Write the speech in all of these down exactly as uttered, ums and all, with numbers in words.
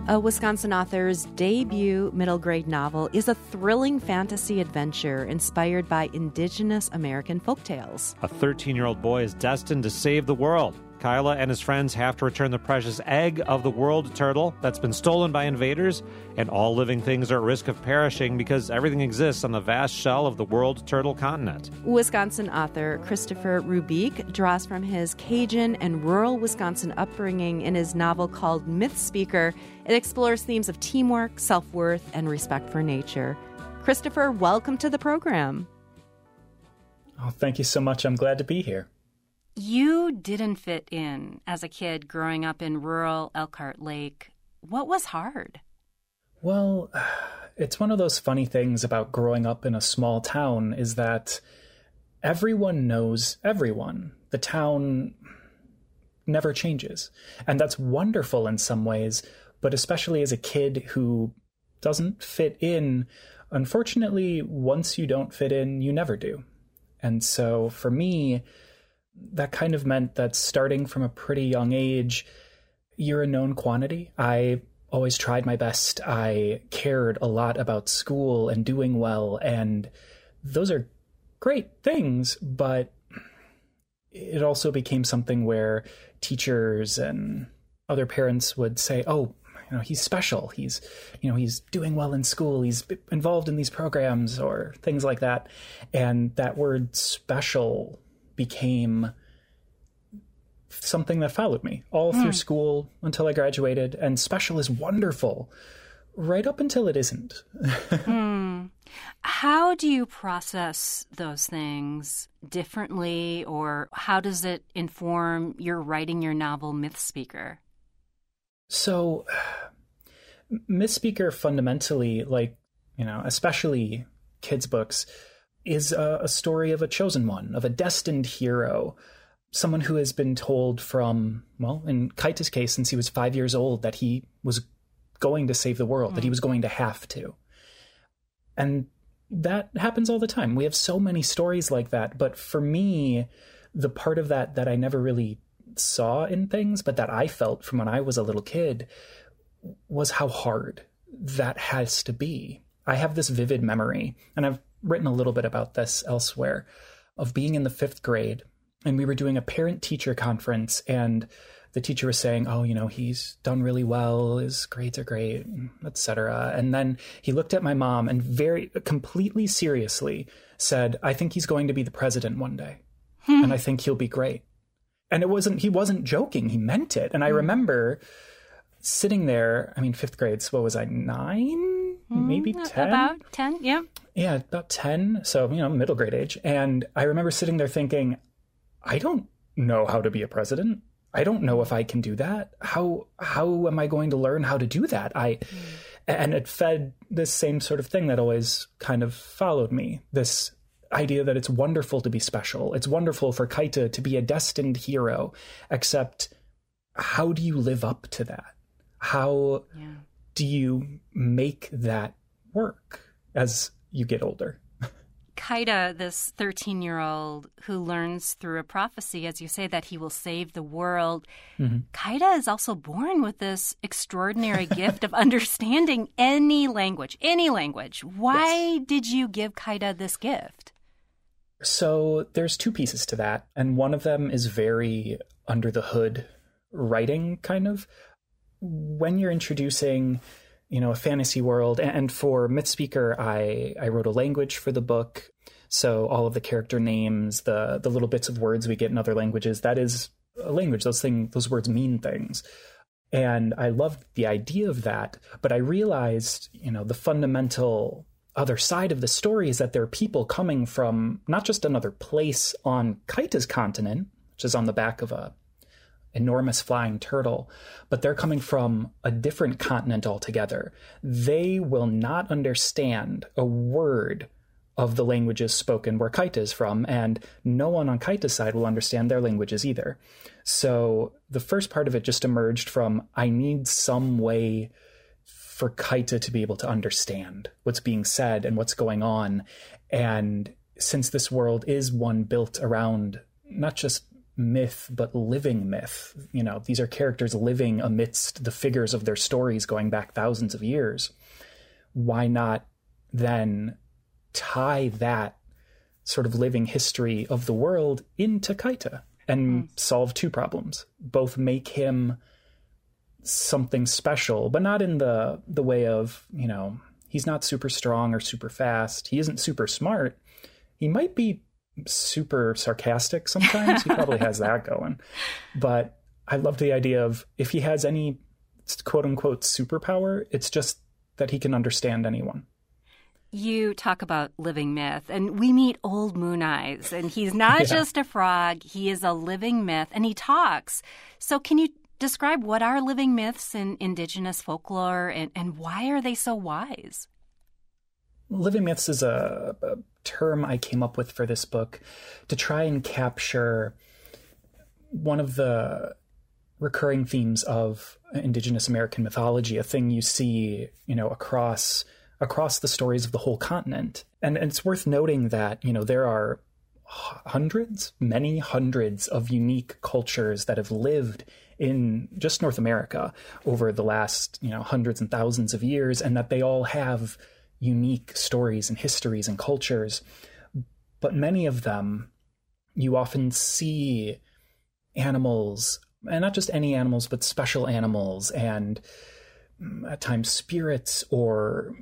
A Wisconsin author's debut middle grade novel is a thrilling fantasy adventure inspired by indigenous American folktales. A thirteen-year-old boy is destined to save the world. Kyla and his friends have to return the precious egg of the world turtle that's been stolen by invaders, and all living things are at risk of perishing because everything exists on the vast shell of the world turtle continent. Wisconsin author Christopher Rubik draws from his Cajun and rural Wisconsin upbringing in his novel called Myth Speaker. It explores themes of teamwork, self-worth, and respect for nature. Christopher, welcome to the program. Oh, thank you so much. I'm glad to be here. You didn't fit in as a kid growing up in rural Elkhart Lake. What was hard? Well, it's one of those funny things about growing up in a small town is that everyone knows everyone. The town never changes. And that's wonderful in some ways, but especially as a kid who doesn't fit in, unfortunately, once you don't fit in, you never do. And so for me, that kind of meant that starting from a pretty young age, you're a known quantity. I always tried my best. I cared a lot about school and doing well, and those are great things, but it also became something where teachers and other parents would say, oh, you know, he's special. He's, you know, he's doing well in school. He's involved in these programs or things like that. And that word special became something that followed me all through mm. school until I graduated. And special is wonderful right up until it isn't. mm. How do you process those things differently, or how does it inform your writing your novel Myth Speaker? So Myth Speaker fundamentally, like, you know, especially kids' books, is a, a story of a chosen one, of a destined hero, someone who has been told from, well, in Kaita's case, since he was five years old, that he was going to save the world, mm. that he was going to have to. And that happens all the time. We have so many stories like that. But for me, the part of that that I never really saw in things, but that I felt from when I was a little kid, was how hard that has to be. I have this vivid memory, and I've written a little bit about this elsewhere, of being in the fifth grade, and we were doing a parent-teacher conference, and the teacher was saying, oh, you know, he's done really well, his grades are great, et cetera. And then he looked at my mom and very completely seriously said, I think he's going to be the president one day, and I think he'll be great. And it wasn't, he wasn't joking, he meant it. And I remember sitting there, I mean, fifth grade, so what was I, nine? Maybe ten? About ten, yeah. Yeah, about ten. So, you know, middle grade age. And I remember sitting there thinking, I don't know how to be a president. I don't know if I can do that. How how am I going to learn how to do that? I mm. And it fed this same sort of thing that always kind of followed me. This idea that it's wonderful to be special. It's wonderful for Kaita to be a destined hero. Except, how do you live up to that? How yeah. do you make that work as you get older? Kaita, this thirteen-year-old who learns through a prophecy, as you say, that he will save the world. Mm-hmm. Kaita is also born with this extraordinary gift of understanding any language, any language. Why yes. did you give Kaita this gift? So there's two pieces to that, and one of them is very under the hood writing, kind of. When you're introducing, you know, a fantasy world, and for Myth Speaker, I, I wrote a language for the book. So all of the character names, the the little bits of words we get in other languages, that is a language. Those things, those words mean things. And I loved the idea of that. But I realized, you know, the fundamental other side of the story is that there are people coming from not just another place on Kaita's continent, which is on the back of a enormous flying turtle, but they're coming from a different continent altogether. They will not understand a word of the languages spoken where Kaita is from, and no one on Kaita's side will understand their languages either. So the first part of it just emerged from, I need some way for Kaita to be able to understand what's being said and what's going on. And since this world is one built around not just myth, but living myth. You know, these are characters living amidst the figures of their stories going back thousands of years. Why not then tie that sort of living history of the world into Kaita and mm. solve two problems? Both make him something special, but not in the the way of, you know, he's not super strong or super fast. He isn't super smart. He might be super sarcastic sometimes. He probably has that going. But I love the idea of if he has any quote unquote superpower, it's just that he can understand anyone. You talk about living myth, and we meet old Moon Eyes, and he's not yeah. just a frog. He is a living myth, and he talks. So can you describe what are living myths in indigenous folklore, and, and why are they so wise? Living myths is a, a term I came up with for this book to try and capture one of the recurring themes of indigenous American mythology, a thing you see, you know, across across the stories of the whole continent. And, and it's worth noting that, you know, there are hundreds, many hundreds of unique cultures that have lived in just North America over the last, you know, hundreds and thousands of years, and that they all have unique stories and histories and cultures. But many of them, you often see animals, and not just any animals, but special animals, and at times spirits, or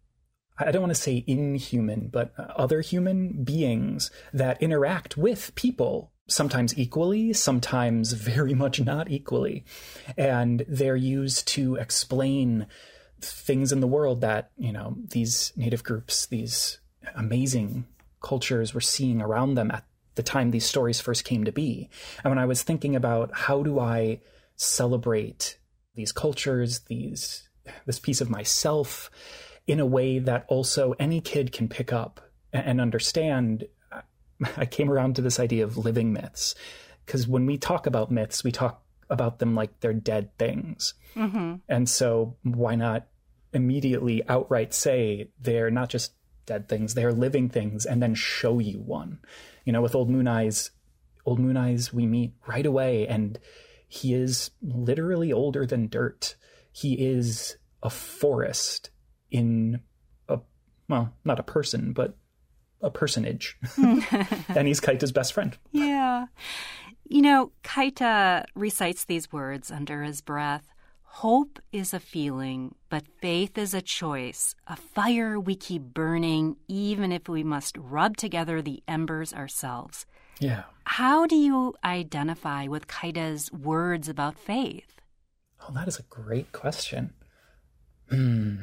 I don't want to say inhuman, but other human beings that interact with people, sometimes equally, sometimes very much not equally. And they're used to explain things in the world that, you know, these native groups, these amazing cultures were seeing around them at the time these stories first came to be. And when I was thinking about how do I celebrate these cultures, these this piece of myself, in a way that also any kid can pick up and understand, I came around to this idea of living myths. Because when we talk about myths, we talk about them like they're dead things. Mm-hmm. And so why not immediately outright say they're not just dead things, they're living things, and then show you one. You know, with Old Moon Eyes, Old Moon Eyes we meet right away, and he is literally older than dirt. He is a forest in a, well, not a person, but a personage. And he's Kaita's best friend. Yeah. You know, Kaita recites these words under his breath. Hope is a feeling, but faith is a choice, a fire we keep burning, even if we must rub together the embers ourselves. Yeah. How do you identify with Kaita's words about faith? Oh, that is a great question. Hmm.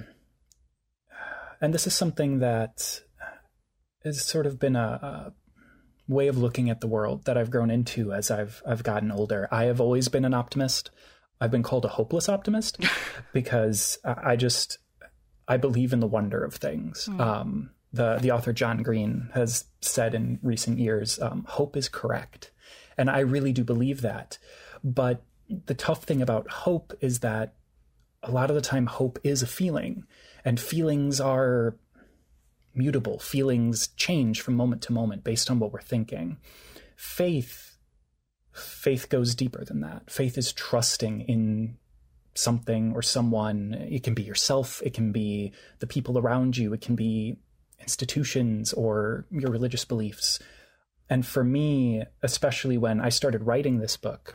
And this is something that has sort of been a, a way of looking at the world that I've grown into as I've I've gotten older. I have always been an optimist. I've been called a hopeless optimist because I just, I believe in the wonder of things. Mm. Um, the, the author John Green has said in recent years, um, hope is correct. And I really do believe that. But the tough thing about hope is that a lot of the time hope is a feeling, and feelings are mutable. Feelings change from moment to moment based on what we're thinking. Faith, faith goes deeper than that. Faith is trusting in something or someone. It can be yourself. It can be the people around you. It can be institutions or your religious beliefs. And for me, especially when I started writing this book,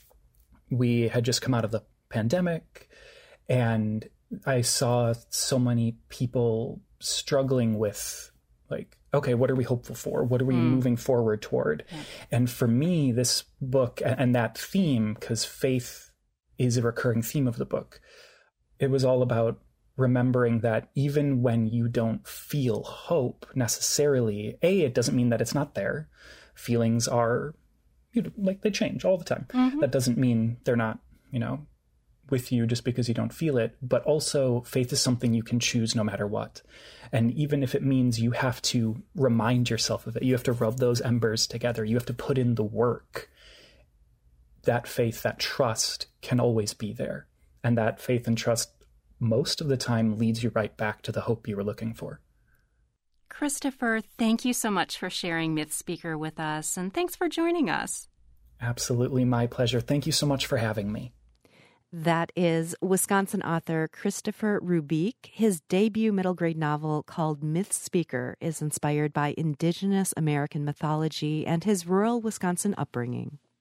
we had just come out of the pandemic, and I saw so many people struggling with, like, okay, what are we hopeful for? What are we mm. moving forward toward? Yeah. And for me, this book and that theme, because faith is a recurring theme of the book, it was all about remembering that even when you don't feel hope necessarily, A, it doesn't mean that it's not there. Feelings are, you know, like, they change all the time. Mm-hmm. That doesn't mean they're not, you know, with you just because you don't feel it. But also, faith is something you can choose no matter what. And even if it means you have to remind yourself of it, you have to rub those embers together, you have to put in the work, that faith, that trust can always be there. And that faith and trust most of the time leads you right back to the hope you were looking for. Christopher, thank you so much for sharing Myth Speaker with us, and thanks for joining us. Absolutely my pleasure. Thank you so much for having me. That is Wisconsin author Christopher Rubique. His debut middle grade novel called Myth Speaker is inspired by Indigenous American mythology and his rural Wisconsin upbringing.